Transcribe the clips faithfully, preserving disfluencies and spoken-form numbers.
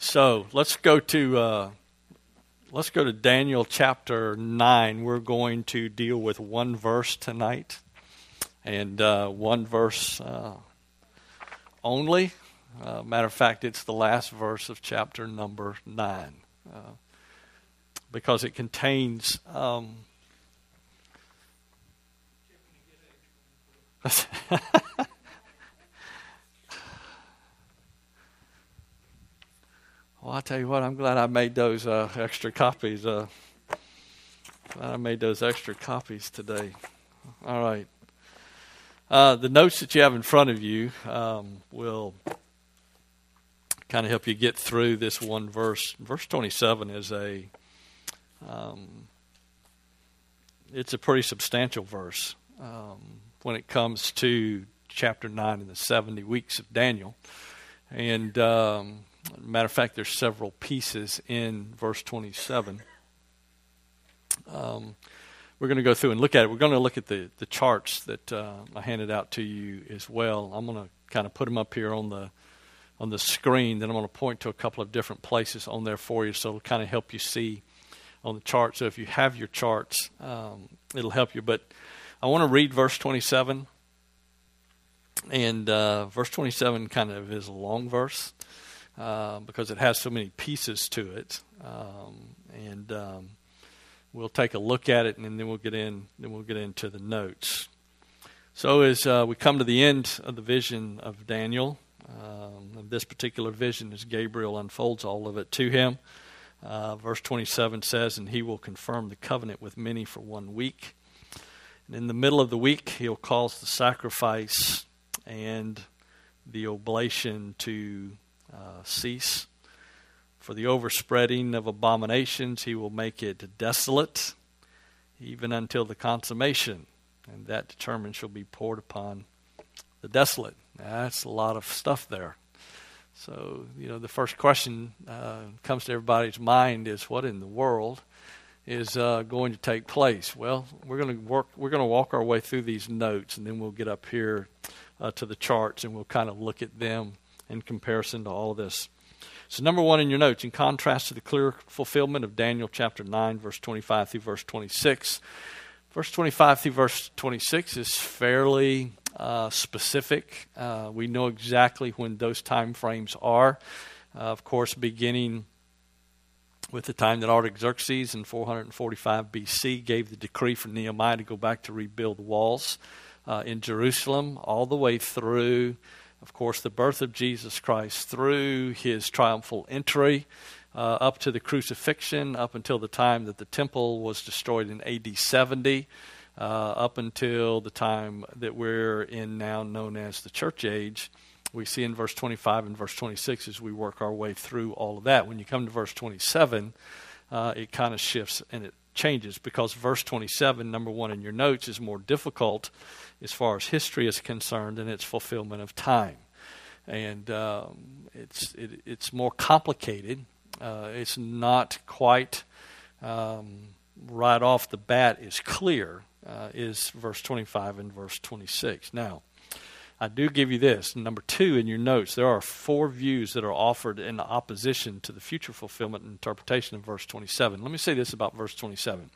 So let's go to uh, let's go to Daniel chapter nine. We're going to deal with one verse tonight, and uh, one verse uh, only. Uh, matter of fact, it's the last verse of chapter number nine, uh, because it contains. Um, Well, I tell you what, I'm glad I made those uh, extra copies. Uh, glad I made those extra copies today. All right. Uh, the notes that you have in front of you um, will kind of help you get through this one verse. Verse twenty-seven is a, um, it's a pretty substantial verse um, when it comes to chapter nine and the seventy weeks of Daniel. And um, matter of fact, there's several pieces in verse twenty-seven. Um, we're going to go through and look at it. We're going to look at the, the charts that uh, I handed out to you as well. I'm going to kind of put them up here on the on the screen. Then I'm going to point to a couple of different places on there for you, so it'll kind of help you see on the chart. So if you have your charts, um, it'll help you. But I want to read verse twenty-seven. And uh, verse twenty-seven kind of is a long verse uh, because it has so many pieces to it. Um, and um, we'll take a look at it, and then we'll get in. Then we'll get into the notes. So as uh, we come to the end of the vision of Daniel, um, and this particular vision, as Gabriel unfolds all of it to him, uh, verse twenty-seven says, "And he will confirm the covenant with many for one week. And in the middle of the week, he'll cause the sacrifice and the oblation to uh, cease. For the overspreading of abominations, he will make it desolate, even until the consummation, and that determined shall be poured upon the desolate." That's a lot of stuff there. So, you know, the first question uh, comes to everybody's mind is, what in the world is uh, going to take place? Well, we're going to work. We're going to walk our way through these notes, and then we'll get up here Uh, to the charts, and we'll kind of look at them in comparison to all of this. So number one in your notes, in contrast to the clear fulfillment of Daniel chapter nine, verse twenty-five through verse twenty-six, verse twenty-five through verse twenty-six is fairly uh, specific. Uh, we know exactly when those time frames are. Uh, of course, beginning with the time that Artaxerxes in four forty-five B C gave the decree for Nehemiah to go back to rebuild the walls Uh, in Jerusalem, all the way through, of course, the birth of Jesus Christ, through his triumphal entry, uh, up to the crucifixion, up until the time that the temple was destroyed in A D seventy, uh, up until the time that we're in now, known as the church age. We see in verse twenty-five and verse twenty-six as we work our way through all of that. When you come to verse twenty-seven, uh, it kind of shifts and it changes, because verse twenty-seven, number one in your notes, is more difficult as far as history is concerned in its fulfillment of time. And um, it's it, it's more complicated. Uh, it's not quite um, right off the bat is clear, uh, is verse twenty-five and verse twenty-six. Now, I do give you this. Number two in your notes, there are four views that are offered in opposition to the future fulfillment and interpretation of verse twenty-seven. Let me say this about verse twenty-seven.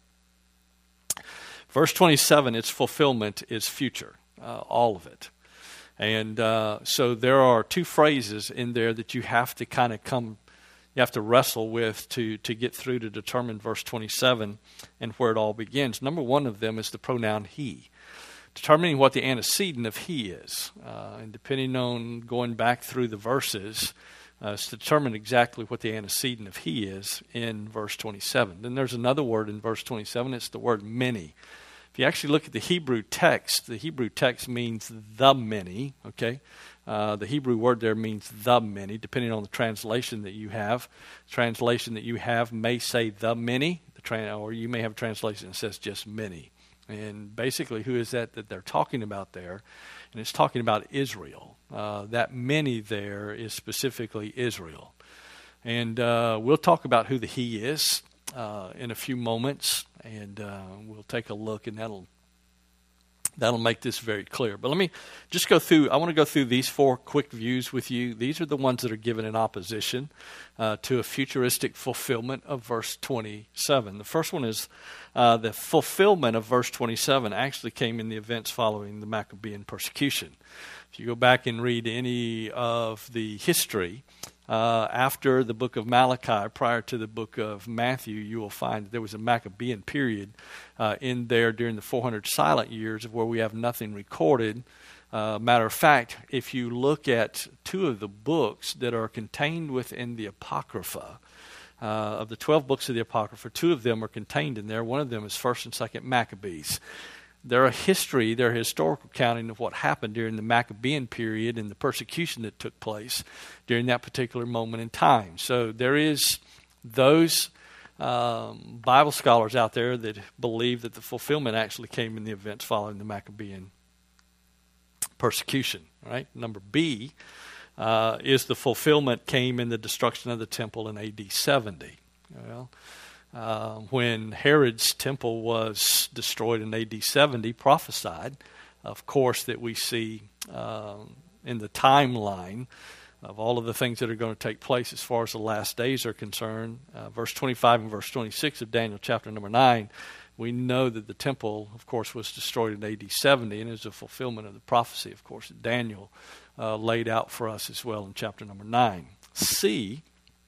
Verse twenty-seven, its fulfillment is future, uh, all of it. And uh, so there are two phrases in there that you have to kind of come, you have to wrestle with to, to get through to determine verse twenty-seven and where it all begins. Number one of them is the pronoun he, determining what the antecedent of he is. Uh, and depending on going back through the verses, uh, it's to determine exactly what the antecedent of he is in verse twenty-seven. Then there's another word in verse twenty-seven. It's the word many. If you actually look at the Hebrew text, the Hebrew text means the many, okay? Uh, the Hebrew word there means the many, depending on the translation that you have. The translation that you have may say the many, the tra- or you may have a translation that says just many. And basically, who is that that they're talking about there? And it's talking about Israel. Uh, that many there is specifically Israel. And uh, we'll talk about who the he is uh, in a few moments. And uh, we'll take a look, and that'll That'll make this very clear. But let me just go through, I want to go through these four quick views with you. These are the ones that are given in opposition uh, to a futuristic fulfillment of verse twenty-seven. The first one is uh, the fulfillment of verse twenty-seven actually came in the events following the Maccabean persecution. If you go back and read any of the history, Uh, after the book of Malachi, prior to the book of Matthew, you will find that there was a Maccabean period uh, in there during the four hundred silent years of where we have nothing recorded. Uh, matter of fact, if you look at two of the books that are contained within the Apocrypha, uh, of the twelve books of the Apocrypha, two of them are contained in there. One of them is first and second Maccabees. They're a history, they're a historical accounting of what happened during the Maccabean period and the persecution that took place during that particular moment in time. So there is those um, Bible scholars out there that believe that the fulfillment actually came in the events following the Maccabean persecution. Right? Number B uh, is the fulfillment came in the destruction of the temple in A D seventy. Well, Uh, when Herod's temple was destroyed in A D seventy, prophesied, of course, that we see um, in the timeline of all of the things that are going to take place as far as the last days are concerned. Uh, verse twenty-five and verse twenty-six of Daniel chapter number nine, we know that the temple, of course, was destroyed in A D seventy, and is a fulfillment of the prophecy, of course, that Daniel uh, laid out for us as well in chapter number nine. C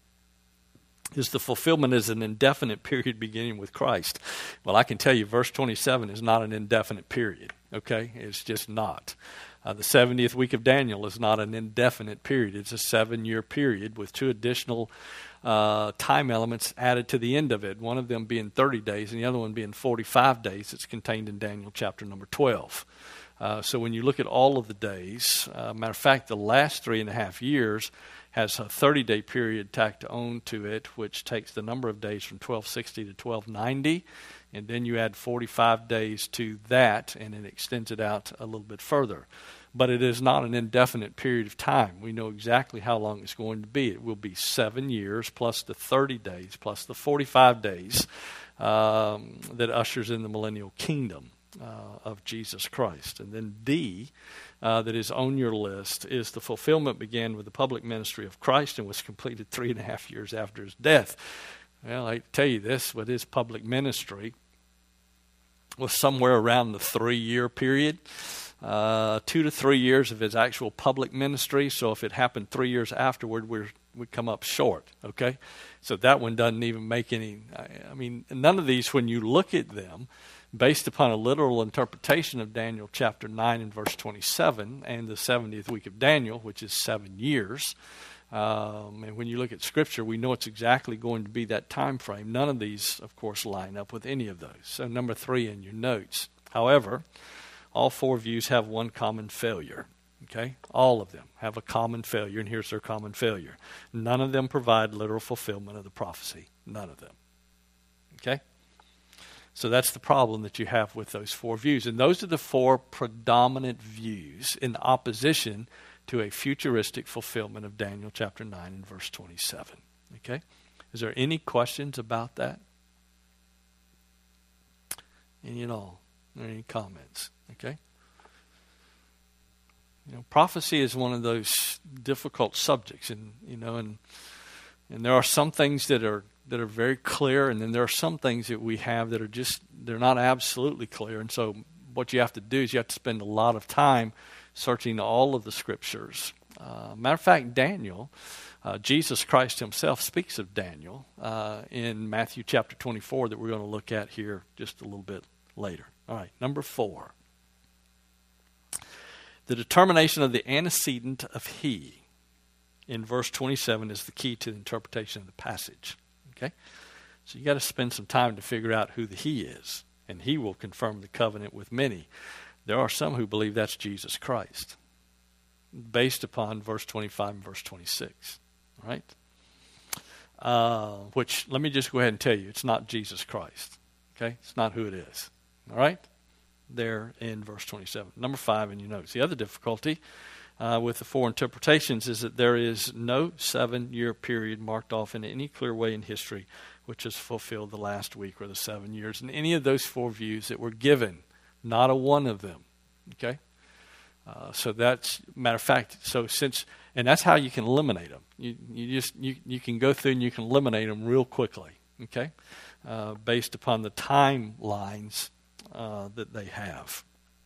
is the fulfillment is an indefinite period beginning with Christ. Well, I can tell you verse twenty-seven is not an indefinite period, okay? It's just not. Uh, the seventieth week of Daniel is not an indefinite period. It's a seven-year period with two additional uh, time elements added to the end of it, one of them being thirty days and the other one being forty-five days. It's contained in Daniel chapter number twelve. Uh, so when you look at all of the days, uh, matter of fact, the last three and a half years has a thirty-day period tacked on to it, which takes the number of days from twelve sixty to twelve ninety, and then you add forty-five days to that, and it extends it out a little bit further. But it is not an indefinite period of time. We know exactly how long it's going to be. It will be seven years plus the thirty days plus the forty-five days um, that ushers in the millennial kingdom uh, of Jesus Christ. And then D, Uh, that is on your list, is the fulfillment began with the public ministry of Christ and was completed three and a half years after his death. Well, I tell you this, with his public ministry was somewhere around the three-year period, uh, two to three years of his actual public ministry. So if it happened three years afterward, we're, we come up short, okay? So that one doesn't even make any, I, I mean, none of these, when you look at them, based upon a literal interpretation of Daniel chapter nine and verse twenty-seven and the seventieth week of Daniel, which is seven years. Um, and when you look at Scripture, we know it's exactly going to be that time frame. None of these, of course, line up with any of those. So number three in your notes. However, all four views have one common failure. Okay? All of them have a common failure, and here's their common failure. None of them provide literal fulfillment of the prophecy. None of them. Okay? So that's the problem that you have with those four views. And those are the four predominant views in opposition to a futuristic fulfillment of Daniel chapter nine and verse twenty-seven. Okay? Is there any questions about that? Any at all? Any comments? Okay? You know, prophecy is one of those difficult subjects, and you know, and and there are some things that are that are very clear, and then there are some things that we have that are just, they're not absolutely clear. And so what you have to do is you have to spend a lot of time searching all of the Scriptures. Uh, matter of fact, Daniel, uh, Jesus Christ himself speaks of Daniel uh, in Matthew chapter twenty-four that we're going to look at here just a little bit later. All right, number four. The determination of the antecedent of he in verse twenty-seven is the key to the interpretation of the passage. Okay? So you got to spend some time to figure out who the he is, and he will confirm the covenant with many. There are some who believe that's Jesus Christ, based upon verse twenty-five and verse twenty-six. Right? Uh, which, let me just go ahead and tell you, it's not Jesus Christ. Okay? It's not who it is. All right? There in verse twenty-seven. Number five in your notes. The other difficulty uh, with the four interpretations is that there is no seven-year period marked off in any clear way in history which has fulfilled the last week or the seven years. In any of those four views that were given, not a one of them Okay? Uh, so that's, matter of fact, so since, and that's how you can eliminate them. You, you just, you, you can go through and you can eliminate them real quickly, okay? Uh, based upon the timelines uh, that they have.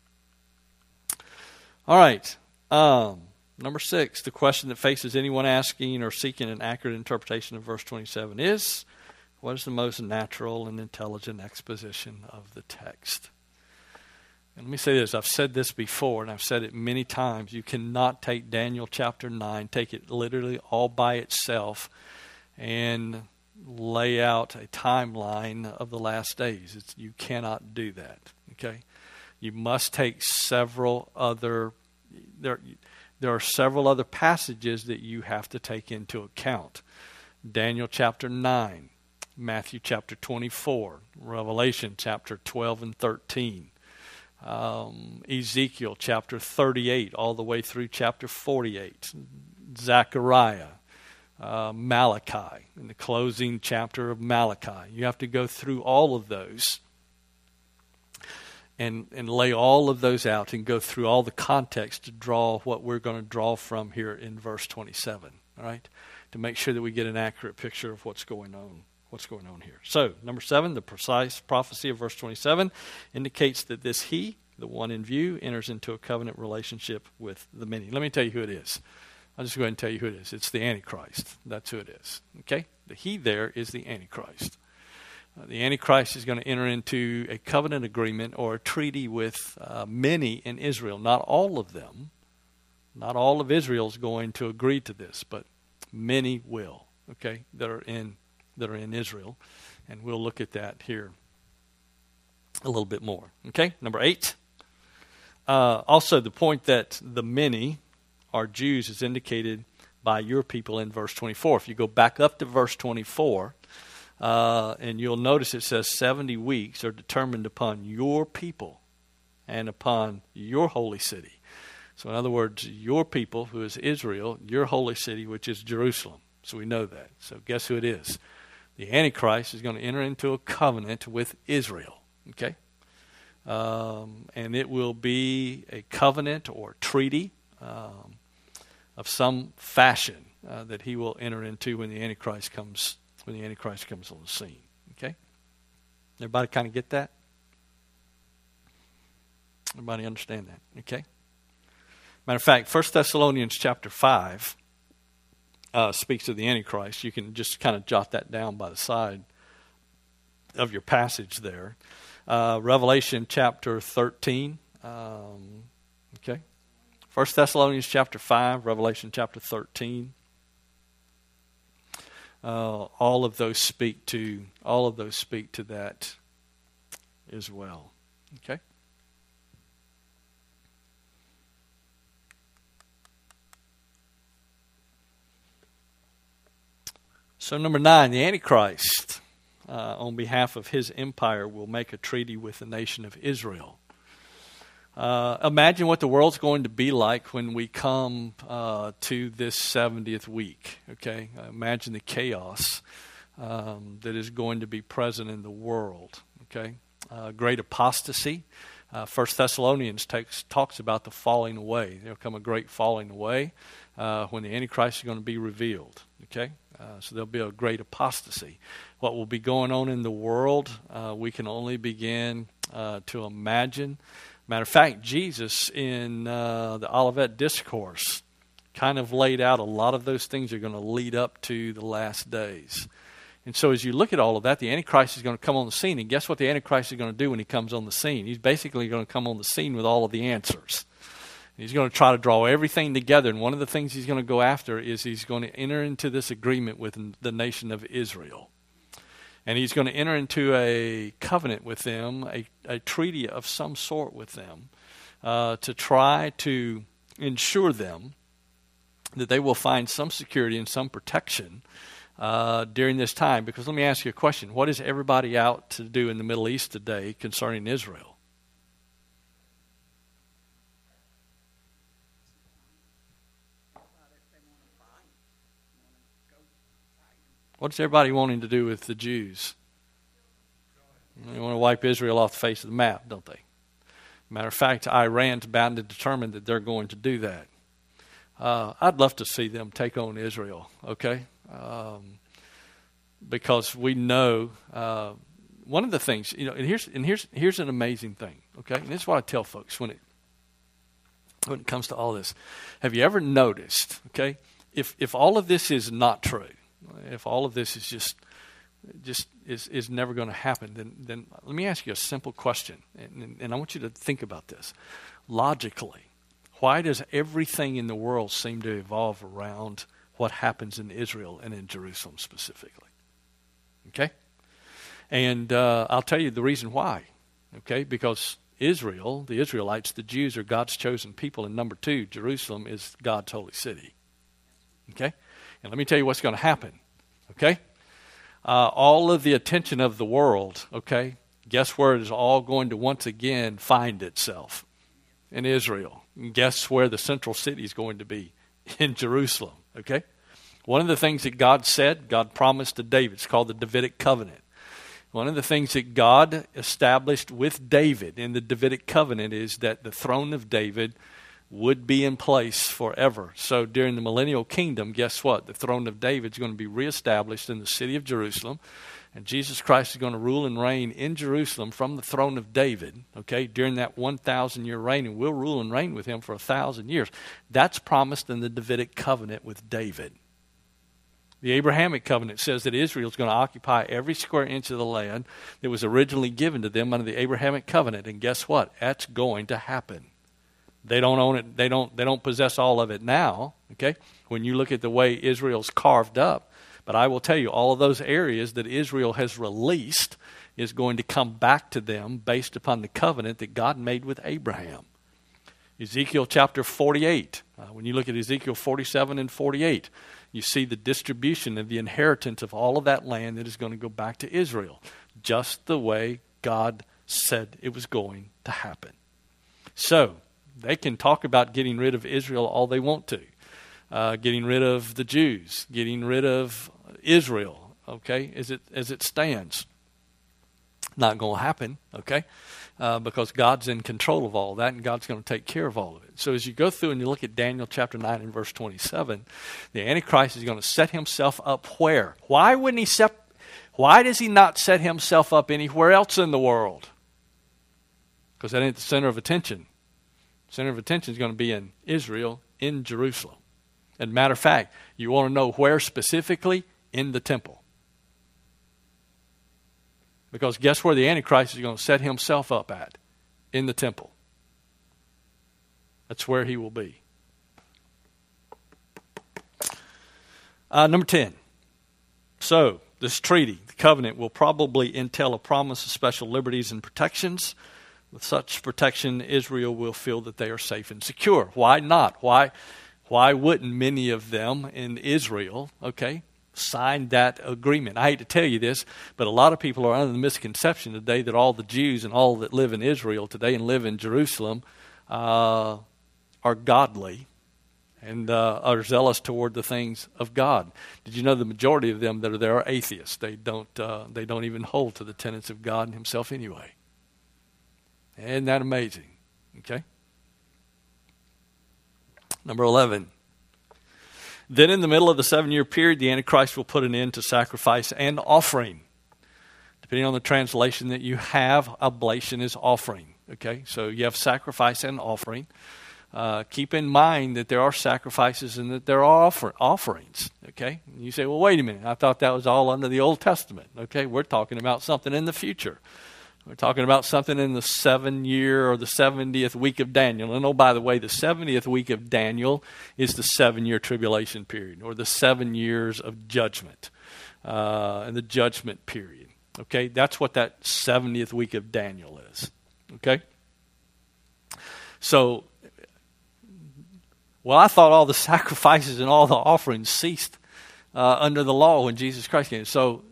All right. Um, number six, the question that faces anyone asking or seeking an accurate interpretation of verse twenty-seven is, what is the most natural and intelligent exposition of the text? And let me say this. I've said this before, and I've said it many times. You cannot take Daniel chapter nine, take it literally all by itself, and lay out a timeline of the last days. It's, you cannot do that. Okay, you must take several other. There, there are several other passages that you have to take into account. Daniel chapter nine, Matthew chapter twenty-four, Revelation chapter twelve and thirteen. Um, Ezekiel chapter thirty-eight all the way through chapter forty-eight, Zechariah, uh, Malachi, in the closing chapter of Malachi. You have to go through all of those and, and lay all of those out and go through all the context to draw what we're going to draw from here in verse twenty-seven, all right, to make sure that we get an accurate picture of what's going on. What's going on here? So, number seven, the precise prophecy of verse twenty-seven indicates that this he, the one in view, enters into a covenant relationship with the many. Let me tell you who it is. I'll just go ahead and tell you who it is. It's the Antichrist. That's who it is. Okay? The he there is the Antichrist. Uh, the Antichrist is going to enter into a covenant agreement or a treaty with uh, many in Israel. Not all of them. Not all of Israel is going to agree to this, but many will. Okay? That are in that are in Israel, and we'll look at that here a little bit more. Okay, number eight. Uh, also, the point that the many are Jews is indicated by your people in verse twenty-four. If you go back up to verse twenty-four, uh, and you'll notice it says seventy weeks are determined upon your people and upon your holy city. So in other words, your people, who is Israel, your holy city, which is Jerusalem. So we know that. So guess who it is? The Antichrist is going to enter into a covenant with Israel, okay? Um, and it will be a covenant or treaty um, of some fashion uh, that he will enter into when the Antichrist comes when the Antichrist comes on the scene, okay? Everybody kind of get that? Everybody understand that, okay? Matter of fact, First Thessalonians chapter five Uh, speaks of the Antichrist. You can just kind of jot that down by the side of your passage there. Uh, Revelation chapter thirteen. Um, okay. First Thessalonians chapter five, Revelation chapter thirteen. Uh, all of those speak to all of those speak to that as well. Okay. So number nine, the Antichrist, uh, on behalf of his empire, will make a treaty with the nation of Israel. Uh, imagine what the world's going to be like when we come uh, to this seventieth week. Okay, uh, imagine the chaos um, that is going to be present in the world. Okay, uh, great apostasy. Uh, First Thessalonians takes, talks about the falling away. There'll come a great falling away uh, when the Antichrist is going to be revealed. Okay. Uh, so there'll be a great apostasy. What will be going on in the world, uh, we can only begin uh, to imagine. Matter of fact, Jesus in uh, the Olivet Discourse kind of laid out a lot of those things that are going to lead up to the last days. And so as you look at all of that, the Antichrist is going to come on the scene. And guess what the Antichrist is going to do when he comes on the scene? He's basically going to come on the scene with all of the answers. He's going to try to draw everything together, and one of the things he's going to go after is he's going to enter into this agreement with the nation of Israel. And he's going to enter into a covenant with them, a, a treaty of some sort with them, uh, to try to ensure them that they will find some security and some protection uh, during this time. Because let me ask you a question. What is everybody out to do in the Middle East today concerning Israel? What's everybody wanting to do with the Jews? They want to wipe Israel off the face of the map, don't they? Matter of fact, Iran's bound and determined that they're going to do that. Uh, I'd love to see them take on Israel, okay? Um, because we know uh, one of the things, you know, and here's and here's here's an amazing thing, okay? And this is what I tell folks when it when it comes to all this. Have you ever noticed, okay, if if all of this is not true, if all of this is just just is, is never going to happen, then then let me ask you a simple question, and, and I want you to think about this. Logically, why does everything in the world seem to evolve around what happens in Israel and in Jerusalem specifically? Okay? And uh, I'll tell you the reason why. Okay? Because Israel, the Israelites, the Jews are God's chosen people. And number two, Jerusalem is God's holy city. Okay? And let me tell you what's going to happen. Okay? Uh, all of the attention of the world, okay, guess where it is all going to once again find itself? In Israel. And guess where the central city is going to be? In Jerusalem. Okay? One of the things that God said, God promised to David, it's called the Davidic covenant. One of the things that God established with David in the Davidic covenant is that the throne of David would be in place forever. So during the millennial kingdom, guess what? The throne of David is going to be reestablished in the city of Jerusalem. And Jesus Christ is going to rule and reign in Jerusalem from the throne of David, okay, during that one thousand year reign. And we'll rule and reign with him for a thousand years. That's promised in the Davidic covenant with David. The Abrahamic covenant says that Israel is going to occupy every square inch of the land that was originally given to them under the Abrahamic covenant. And guess what? That's going to happen. They don't own it. They don't, they don't possess all of it now, okay, when you look at the way Israel's carved up. But I will tell you, all of those areas that Israel has released is going to come back to them based upon the covenant that God made with Abraham. Ezekiel chapter forty-eight, uh, when you look at Ezekiel forty-seven and forty-eight, you see the distribution of the inheritance of all of that land that is going to go back to Israel, just the way God said it was going to happen. So, they can talk about getting rid of Israel all they want to. Uh, getting rid of the Jews, getting rid of Israel, okay, as it as it stands. Not going to happen, okay, uh, because God's in control of all that, and God's going to take care of all of it. So as you go through and you look at Daniel chapter nine and verse twenty-seven, the Antichrist is going to set himself up where? Why wouldn't he set? Why does he not set himself up anywhere else in the world? Because that ain't the center of attention. The center of attention is going to be in Israel, in Jerusalem. And matter of fact, you want to know where specifically? In the temple. Because guess where the Antichrist is going to set himself up at? In the temple. That's where he will be. Uh, number ten. So, this treaty, the covenant, will probably entail a promise of special liberties and protections. With such protection, Israel will feel that they are safe and secure. Why not? Why? Why wouldn't many of them in Israel, okay, sign that agreement? I hate to tell you this, but a lot of people are under the misconception today that all the Jews and all that live in Israel today and live in Jerusalem uh, are godly and uh, are zealous toward the things of God. Did you know the majority of them that are there are atheists? They don't, uh, they don't even hold to the tenets of God himself anyway. Isn't that amazing? Okay. Number eleven. Then in the middle of the seven-year period, the Antichrist will put an end to sacrifice and offering. Depending on the translation that you have, oblation is offering. Okay, so you have sacrifice and offering. Uh, keep in mind that there are sacrifices and that there are offer- offerings. Okay, and you say, well, wait a minute. I thought that was all under the Old Testament. Okay, we're talking about something in the future. We're talking about something in the seven-year or the seventieth week of Daniel. And oh, by the way, the seventieth week of Daniel is the seven-year tribulation period, or the seven years of judgment, uh, and the judgment period. Okay, that's what that seventieth week of Daniel is. Okay? So, well, I thought all the sacrifices and all the offerings ceased uh, under the law when Jesus Christ came. So,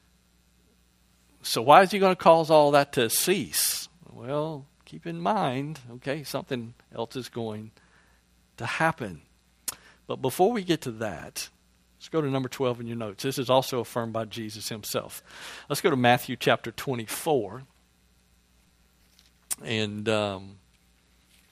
So why is he going to cause all that to cease? Well, keep in mind, okay, something else is going to happen. But before we get to that, let's go to number twelve in your notes. This is also affirmed by Jesus himself. Let's go to Matthew chapter twenty-four. And um,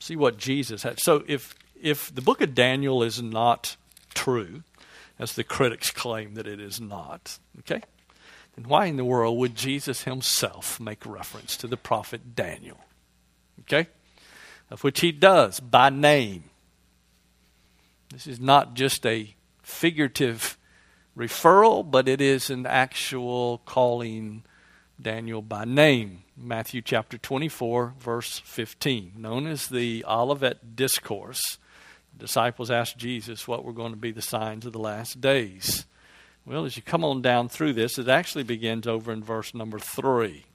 See what Jesus had. So if if the book of Daniel is not true, as the critics claim that it is not, okay, then why in the world would Jesus himself make reference to the prophet Daniel? Okay? Of which he does by name. This is not just a figurative referral, but it is an actual calling Daniel by name. Matthew chapter twenty-four, verse fifteen, known as the Olivet Discourse. The disciples asked Jesus what were going to be the signs of the last days. Well, as you come on down through this, it actually begins over in verse number three.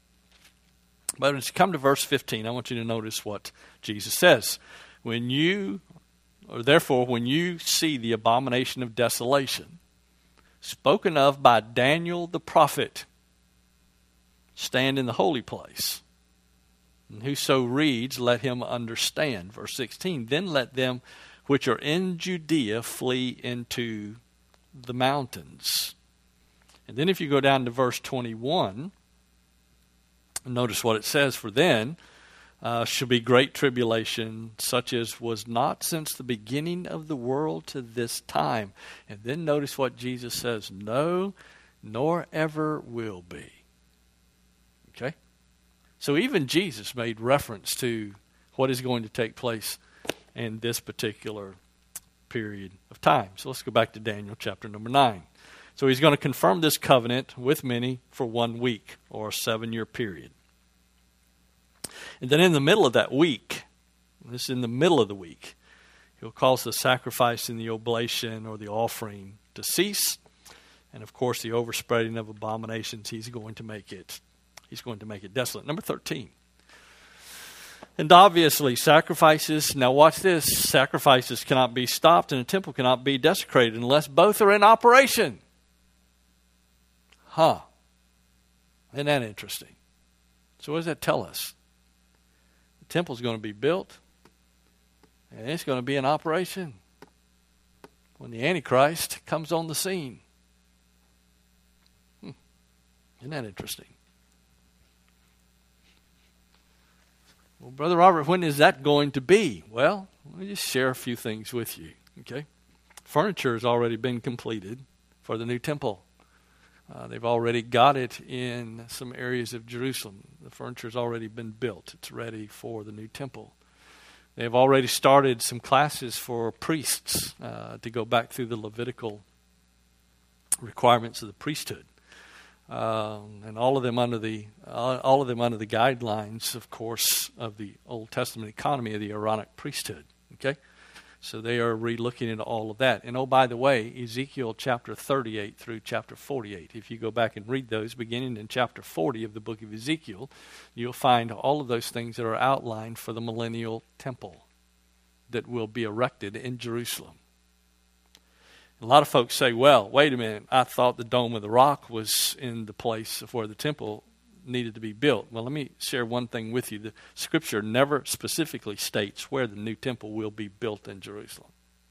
But as you come to verse fifteen, I want you to notice what Jesus says. When you, or therefore, when you see the abomination of desolation, spoken of by Daniel the prophet, stand in the holy place. And whoso reads, let him understand. Verse sixteen, then let them which are in Judea flee into the mountains. And then if you go down to verse twenty-one, notice what it says, for then uh, shall be great tribulation, such as was not since the beginning of the world to this time. And then notice what Jesus says, no, nor ever will be. Okay? So even Jesus made reference to what is going to take place in this particular period of time. So let's go back to Daniel chapter number nine. So he's going to confirm this covenant with many for one week or a seven-year period. And then in the middle of that week, this is in the middle of the week, he'll cause the sacrifice and the oblation or the offering to cease. And of course, the overspreading of abominations, he's going to make it, he's going to make it desolate. Number thirteen. And obviously, sacrifices, now watch this, sacrifices cannot be stopped and a temple cannot be desecrated unless both are in operation. Huh. Isn't that interesting? So what does that tell us? The temple's going to be built and it's going to be in operation when the Antichrist comes on the scene. Hmm. Isn't that interesting? Well, Brother Robert, when is that going to be? Well, let me just share a few things with you, okay? Furniture has already been completed for the new temple. Uh, they've already got it in some areas of Jerusalem. The furniture has already been built. It's ready for the new temple. They've already started some classes for priests uh, to go back through the Levitical requirements of the priesthood. Um, and all of them under the uh, all of them under the guidelines, of course, of the Old Testament economy of the Aaronic priesthood. Okay, so they are re-looking into all of that. And oh, by the way, Ezekiel chapter thirty-eight through chapter forty-eight. If you go back and read those, beginning in chapter forty of the book of Ezekiel, you'll find all of those things that are outlined for the millennial temple that will be erected in Jerusalem. A lot of folks say, well, wait a minute, I thought the Dome of the Rock was in the place of where the temple needed to be built. Well, let me share one thing with you. The Scripture never specifically states where the new temple will be built in Jerusalem.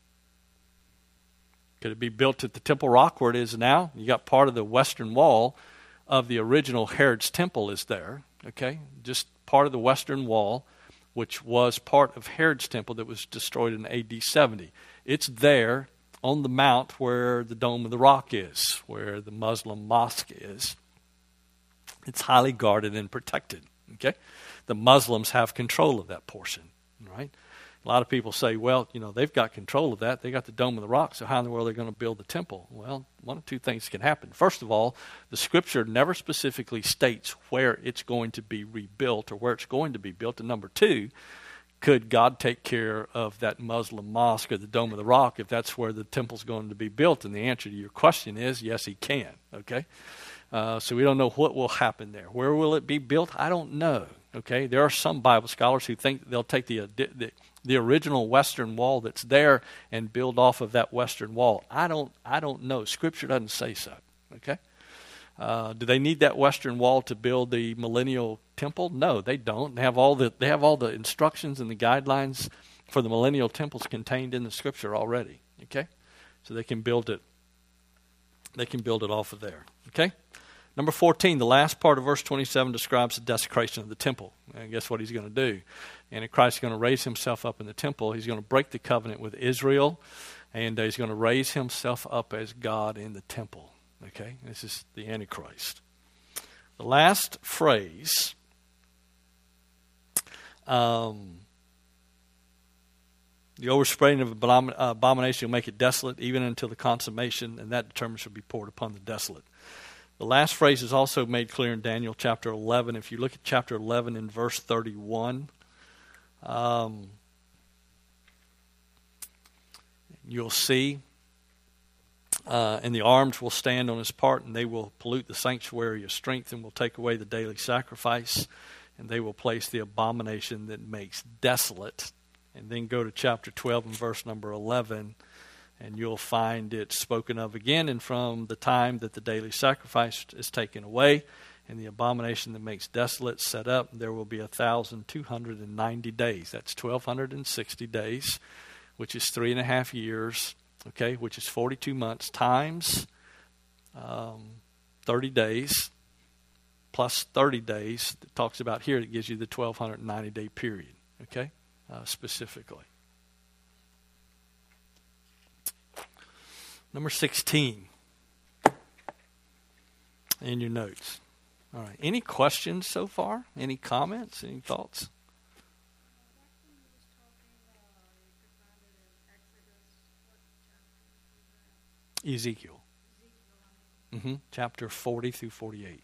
Could it be built at the Temple Rock where it is now? You got part of the western wall of the original Herod's temple is there, okay? Just part of the western wall, which was part of Herod's temple that was destroyed in A D seventy. It's there on the mount where the Dome of the Rock is, where the Muslim mosque is. It's highly guarded and protected, okay? The Muslims have control of that portion, right? A lot of people say, well, you know, they've got control of that. They got the Dome of the Rock, so how in the world are they going to build the temple? Well, one of two things can happen. First of all, the Scripture never specifically states where it's going to be rebuilt or where it's going to be built. And number two, could God take care of that Muslim mosque or the Dome of the Rock if that's where the temple's going to be built? And the answer to your question is, yes, he can, okay? Uh, so we don't know what will happen there. Where will it be built? I don't know, okay? There are some Bible scholars who think they'll take the, the, the original western wall that's there and build off of that western wall. I don't, I don't know. Scripture doesn't say so, okay? Uh, do they need that western wall to build the millennial temple? No, they don't. They have all the they have all the instructions and the guidelines for the millennial temples contained in the Scripture already. Okay, so they can build it. They can build it off of there. Okay, Number fourteen, the last part of verse twenty-seven describes the desecration of the temple. And guess what he's going to do? And Christ is going to raise himself up in the temple. He's going to break the covenant with Israel, and uh, he's going to raise himself up as God in the temple. Okay? This is the Antichrist. The last phrase, um, the overspreading of abomin- abomination will make it desolate, even until the consummation, and that determination shall be poured upon the desolate. The last phrase is also made clear in Daniel chapter eleven. If you look at chapter eleven in verse thirty-one, um, you'll see, uh, and the arms will stand on his part, and they will pollute the sanctuary of strength, and will take away the daily sacrifice, and they will place the abomination that makes desolate. And then go to chapter twelve and verse number eleven, and you'll find it spoken of again. And from the time that the daily sacrifice is taken away, and the abomination that makes desolate set up, there will be a thousand two hundred and ninety days. That's twelve hundred and sixty days, which is three and a half years. Okay, which is forty-two months times um, thirty days plus thirty days. It talks about here. It gives you the twelve hundred and ninety day period. Okay. Uh, specifically. Number sixteen in your notes. All right. Any questions so far? Any comments? Any thoughts? Ezekiel. Mm-hmm. Chapter forty through forty-eight.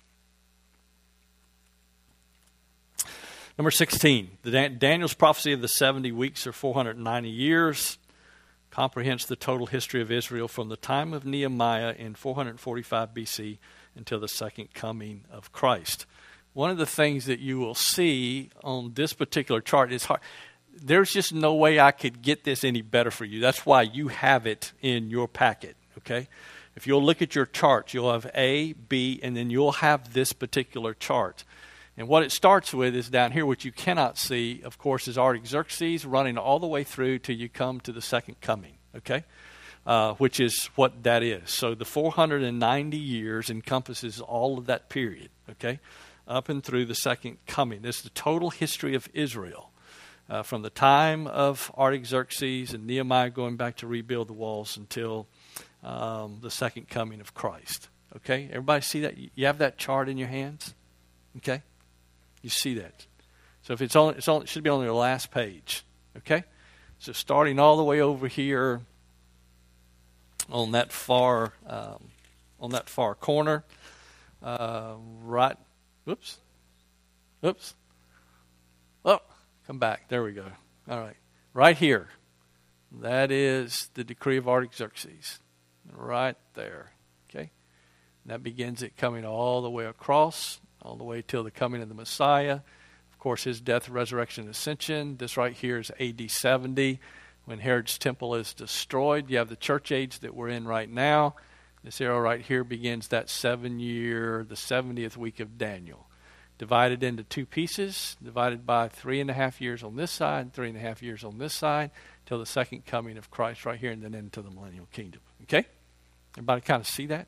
Number sixteen, the Dan- Daniel's prophecy of the seventy weeks or four hundred ninety years comprehends the total history of Israel from the time of Nehemiah in four hundred forty-five B C until the second coming of Christ. One of the things that you will see on this particular chart is hard. There's just no way I could get this any better for you. That's why you have it in your packet, okay? If you'll look at your charts, you'll have A, B, and then you'll have this particular chart. And what it starts with is down here, which you cannot see, of course, is Artaxerxes running all the way through till you come to the second coming, okay? Uh, which is what that is. So the four hundred ninety years encompasses all of that period, okay? Up and through the second coming. This is the total history of Israel. Uh, from the time of Artaxerxes and Nehemiah going back to rebuild the walls until um, the second coming of Christ, okay? Everybody see that? You have that chart in your hands, okay? You see that. So if it's on, it's on, it should be on your last page. Okay? So starting all the way over here on that far, um, on that far corner, uh, right. Whoops. Whoops. Oh, come back. There we go. All right. Right here. That is the decree of Artaxerxes. Right there. Okay? And that begins it coming all the way across, all the way till the coming of the Messiah. Of course, his death, resurrection, and ascension. This right here is A D seventy, when Herod's temple is destroyed. You have the church age that we're in right now. This arrow right here begins that seven-year, the seventieth week of Daniel. Divided into two pieces, divided by three and a half years on this side, three and a half years on this side, till the second coming of Christ right here, and then into the millennial kingdom. Okay? Everybody kind of see that?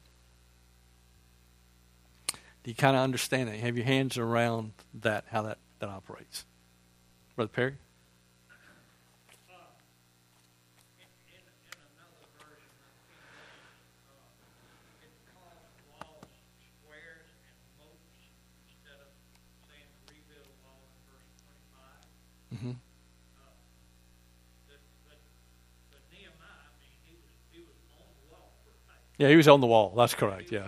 Do you kind of understand that? You have your hands around that, how that, that operates. Brother Perry? Uh, in, in, in another version, uh, it calls walls squares and moats instead of saying rebuild wall in verse twenty-five. Mm-hmm. Uh, but, but, but Nehemiah, I mean, he was, he was on the wall, right? Yeah, he was on the wall. That's correct, yeah.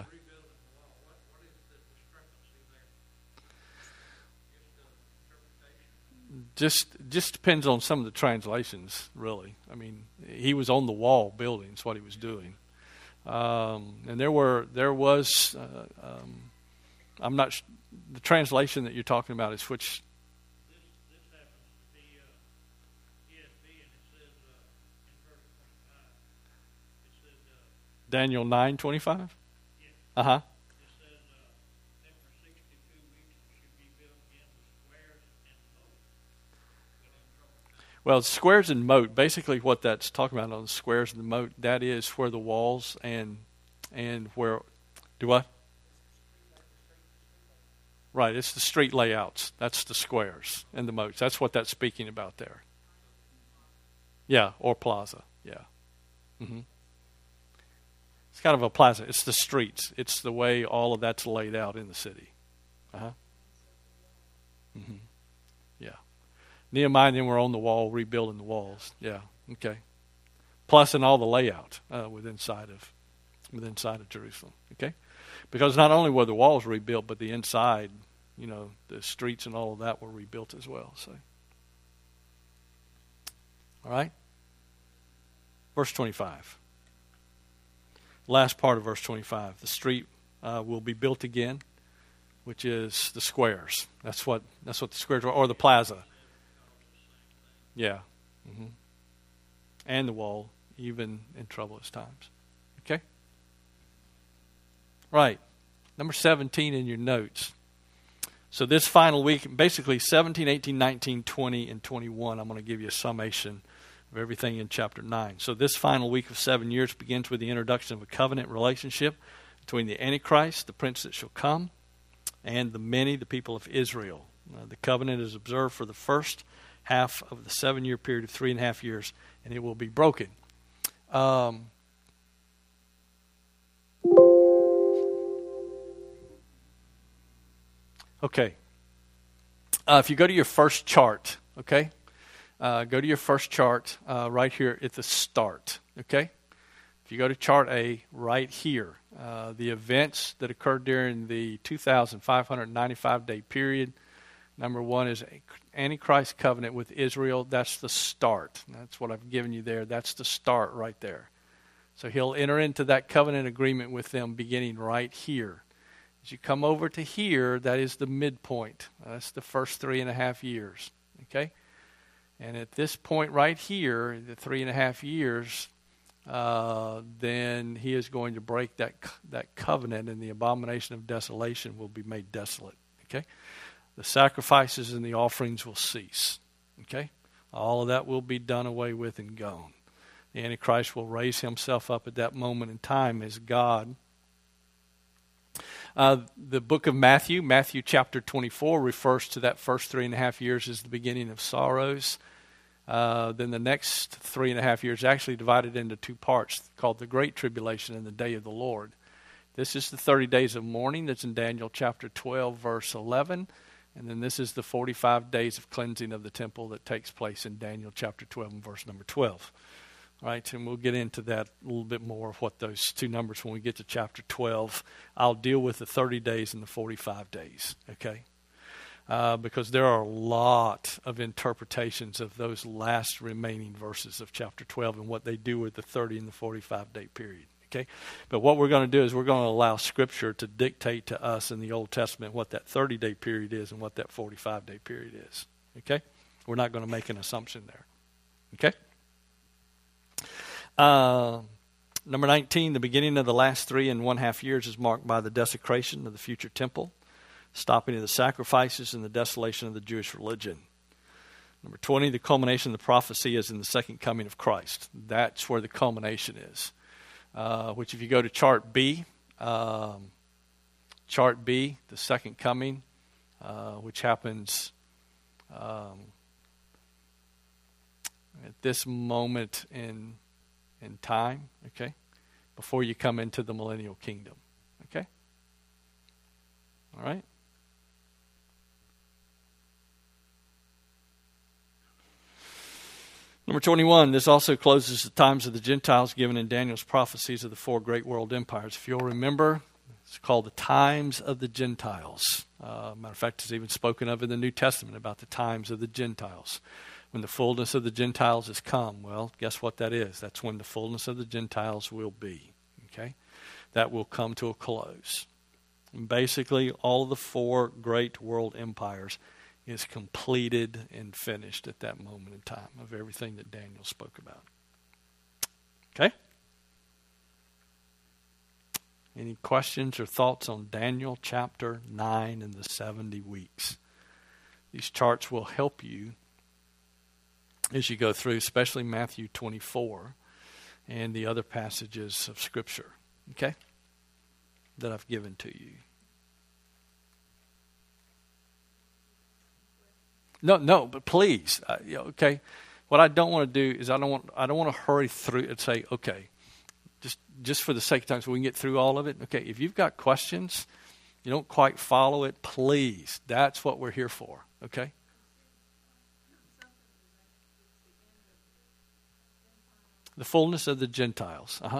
Just just depends on some of the translations, really. I mean, he was on the wall building is what he was doing, um, and there were there was uh, um, I'm not sh- the translation that you're talking about is which. This this happens to be uh, E S V, and it says uh, in verse twenty-five. It says uh, Daniel nine twenty-five. Yes. Uh huh. It says uh, then for sixty-two weeks it should be built again with squares and moats. Well, squares and moat, basically what that's talking about on the squares and the moat, that is where the walls and and where, do what? right. It's the street layouts. That's the squares and the moats. That's what that's speaking about there. Yeah, or plaza. Yeah. Mm-hmm. It's kind of a plaza. It's the streets. It's the way all of that's laid out in the city. Uh-huh. Mm-hmm. Yeah. Nehemiah and then we're on the wall, rebuilding the walls. Yeah. Okay. Plus in all the layout uh, within side of within side of Jerusalem. Okay. Because not only were the walls rebuilt, but the inside, you know, the streets and all of that were rebuilt as well. So, all right. Verse twenty-five. Last part of verse twenty-five. The street uh, will be built again, which is the squares. That's what that's what the squares are, or the plaza. Yeah. Mm-hmm. And the wall, even in troublous times. Okay? Right. Number seventeen in your notes. So this final week, basically seventeen, eighteen, nineteen, twenty, and twenty-one, I'm going to give you a summation of everything in chapter nine. So this final week of seven years begins with the introduction of a covenant relationship between the Antichrist, the prince that shall come, and the many, the people of Israel. Uh, the covenant is observed for the first half of the seven-year period of three and a half years, and it will be broken. Um, okay. Uh, if you go to your first chart, okay, uh, go to your first chart uh, right here at the start, okay? If you go to chart A right here, uh, the events that occurred during the two thousand five hundred ninety-five day period, number one is Antichrist covenant with Israel. That's the start. That's what I've given you there. That's the start right there. So he'll enter into that covenant agreement with them beginning right here. As you come over to here, that is the midpoint. That's the first three and a half years. Okay? And at this point right here, the three and a half years, uh, then he is going to break that that covenant, and the abomination of desolation will be made desolate. Okay? The sacrifices and the offerings will cease. Okay? All of that will be done away with and gone. The Antichrist will raise himself up at that moment in time as God. Uh, the book of Matthew, Matthew chapter twenty-four, refers to that first three and a half years as the beginning of sorrows. Uh, then the next three and a half years actually divided into two parts called the Great Tribulation and the Day of the Lord. This is the thirty days of mourning that's in Daniel chapter twelve, verse eleven. And then this is the forty-five days of cleansing of the temple that takes place in Daniel chapter twelve and verse number twelve. All right, and we'll get into that a little bit more of what those two numbers when we get to chapter twelve. I'll deal with the thirty days and the forty-five days, okay? Uh, because there are a lot of interpretations of those last remaining verses of chapter twelve and what they do with the thirty and the forty-five day period, okay? But what we're going to do is we're going to allow Scripture to dictate to us in the Old Testament what that thirty day period is and what that forty-five day period is, okay? We're not going to make an assumption there, okay? Uh, number nineteen, the beginning of the last three and one half years is marked by the desecration of the future temple, stopping of the sacrifices, and the desolation of the Jewish religion. Number twenty, the culmination of the prophecy is in the second coming of Christ. That's where the culmination is. Uh, which if you go to chart B, um, chart B, the second coming, uh, which happens um, at this moment in in time, okay, before you come into the millennial kingdom, okay? All right? Number twenty-one, this also closes the times of the Gentiles given in Daniel's prophecies of the four great world empires. If you'll remember, it's called the times of the Gentiles. Uh, matter of fact, it's even spoken of in the New Testament about the times of the Gentiles. When the fullness of the Gentiles is come, well, guess what that is? That's when the fullness of the Gentiles will be, okay? That will come to a close. And basically, all of the four great world empires is completed and finished at that moment in time of everything that Daniel spoke about. Okay? Any questions or thoughts on Daniel chapter nine and the seventy weeks? These charts will help you as you go through, especially Matthew twenty-four and the other passages of Scripture, okay, that I've given to you. No, no, but please, uh, yeah, okay. What I don't want to do is I don't want I don't want to hurry through and say, okay, just just for the sake of time, so we can get through all of it. Okay, if you've got questions, you don't quite follow it, please. That's what we're here for. Okay. The fullness of the Gentiles. Uh huh.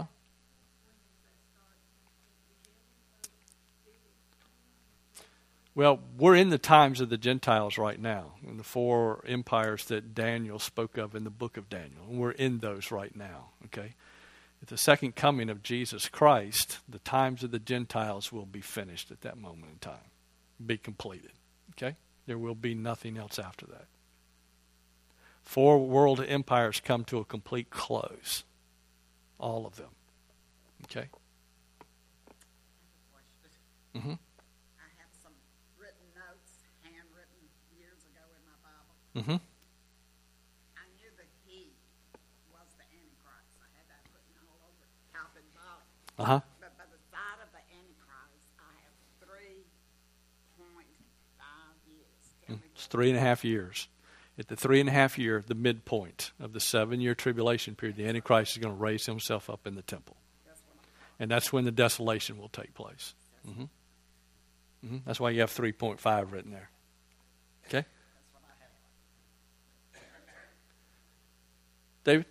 Well, we're in the times of the Gentiles right now, in the four empires that Daniel spoke of in the book of Daniel. And we're in those right now, okay? At the second coming of Jesus Christ, the times of the Gentiles will be finished at that moment in time, be completed, okay? There will be nothing else after that. Four world empires come to a complete close, all of them, okay? Mm-hmm. Mm-hmm. I knew that he was the Antichrist. I had that written all over top and bottom. Uh-huh. But by the side of the Antichrist, I have three point five years. Tell me It's three and a half years. At the three and a half year, the midpoint of the seven-year tribulation period, the Antichrist is going to raise himself up in the temple. That's what I'm And that's when the desolation will take place. Mm-hmm. Mm-hmm. That's why you have three point five written there. Okay? David?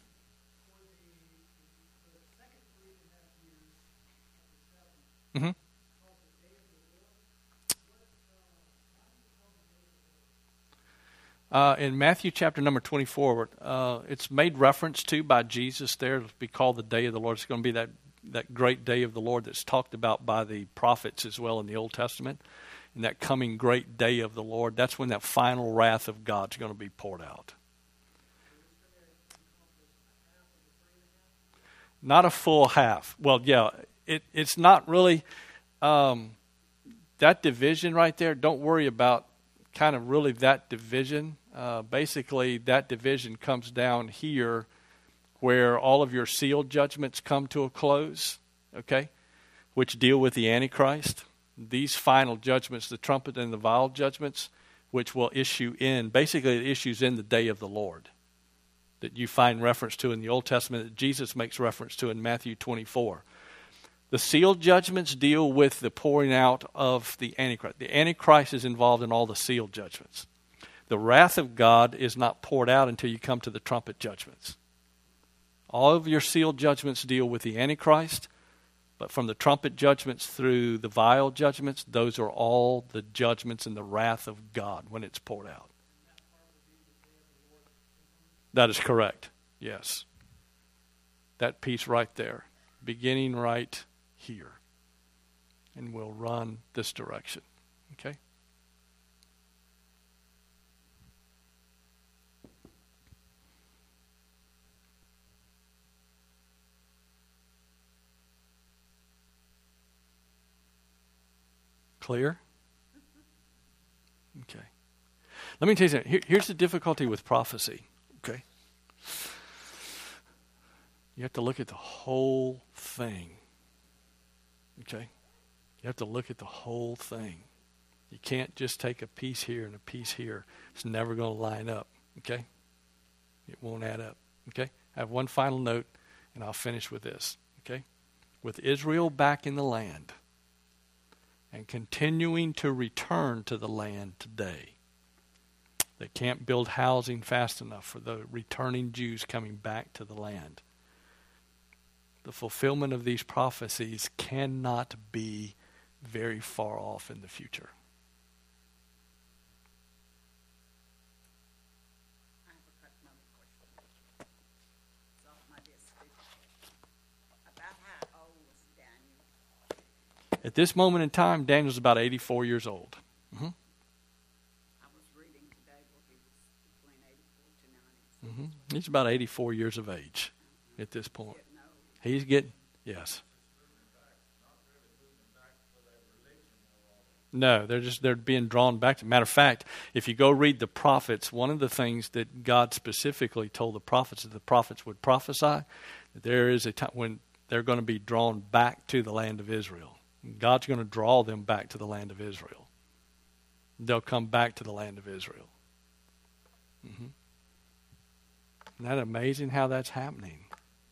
Mm-hmm. Uh, in Matthew chapter number twenty-four, uh, it's made reference to by Jesus there. It'll be called the day of the Lord. It's going to be that, that great day of the Lord that's talked about by the prophets as well in the Old Testament. And that coming great day of the Lord, that's when that final wrath of God's going to be poured out. Not a full half. Well, yeah, it, it's not really um, that division right there. Don't worry about kind of really that division. Uh, basically, that division comes down here where all of your sealed judgments come to a close, okay, which deal with the Antichrist. These final judgments, the trumpet and the vial judgments, which will issue in, basically it issues in the day of the Lord, that you find reference to in the Old Testament, that Jesus makes reference to in Matthew twenty-four. The sealed judgments deal with the pouring out of the Antichrist. The Antichrist is involved in all the sealed judgments. The wrath of God is not poured out until you come to the trumpet judgments. All of your sealed judgments deal with the Antichrist, but from the trumpet judgments through the vial judgments, those are all the judgments and the wrath of God when it's poured out. That is correct. Yes. That piece right there. Beginning right here. And we'll run this direction. Okay? Clear? Okay. Let me tell you something. Here, here's the difficulty with prophecy. Okay? You have to look at the whole thing. Okay? You have to look at the whole thing. You can't just take a piece here and a piece here. It's never going to line up. Okay? It won't add up. Okay? I have one final note, and I'll finish with this. Okay? With Israel back in the land and continuing to return to the land today, they can't build housing fast enough for the returning Jews coming back to the land. The fulfillment of these prophecies cannot be very far off in the future. I have another question. It's off my list. About how old was Daniel? At this moment in time, Daniel's about eighty-four years old. Mm-hmm. I was reading today where he was between eighty-four to ninety. Mm-hmm. He's about eighty-four years of age at this point. Getting old. He's getting, yes. No, they're just they're being drawn back to. Matter of fact, if you go read the prophets, one of the things that God specifically told the prophets that the prophets would prophesy, that there is a time when they're going to be drawn back to the land of Israel. God's going to draw them back to the land of Israel. They'll come back to the land of Israel. Mm-hmm. Isn't that amazing how that's happening?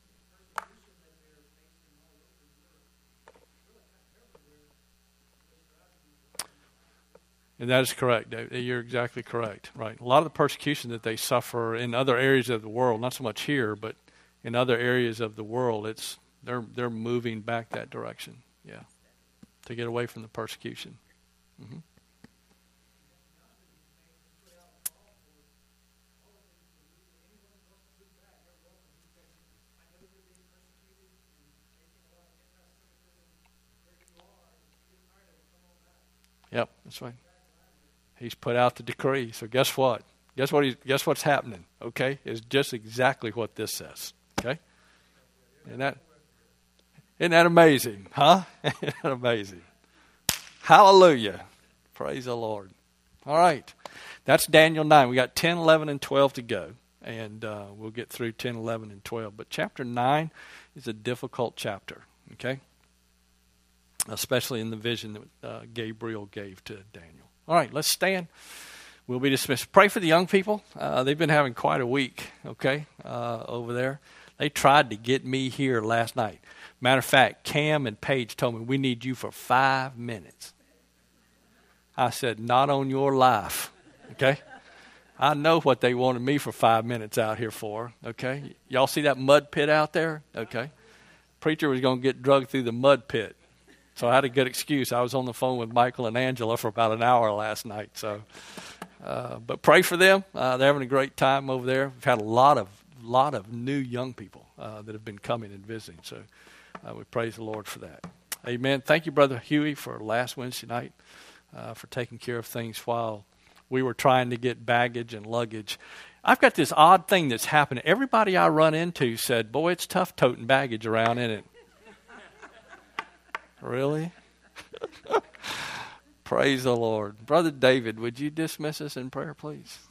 And that is correct. You're exactly correct. Right. A lot of the persecution that they suffer in other areas of the world, not so much here, but in other areas of the world, it's they're they're moving back that direction. Yeah, to get away from the persecution. Mm-hmm. Yep, that's right. He's put out the decree. So guess what? Guess what? He's, guess what's happening? Okay, it's just exactly what this says. Okay, isn't that isn't that amazing? Huh? Isn't that amazing? Hallelujah! Praise the Lord. All right, that's Daniel nine. We got ten, eleven, and twelve to go, and uh, we'll get through ten, eleven, and twelve. But chapter nine is a difficult chapter. Okay, especially in the vision that uh, Gabriel gave to Daniel. All right, let's stand. We'll be dismissed. Pray for the young people. Uh, they've been having quite a week, okay, uh, over there. They tried to get me here last night. Matter of fact, Cam and Paige told me, we need you for five minutes. I said, not on your life, okay? I know what they wanted me for five minutes out here for, okay? Y'all see that mud pit out there? Okay. Preacher was going to get drugged through the mud pit. So I had a good excuse. I was on the phone with Michael and Angela for about an hour last night. So, uh, but pray for them. Uh, they're having a great time over there. We've had a lot of lot of new young people uh, that have been coming and visiting. So uh, we praise the Lord for that. Amen. Thank you, Brother Huey, for last Wednesday night, uh, for taking care of things while we were trying to get baggage and luggage. I've got this odd thing that's happening. Everybody I run into said, boy, it's tough toting baggage around, isn't it? Really? Praise the Lord. Brother David, would you dismiss us in prayer, please?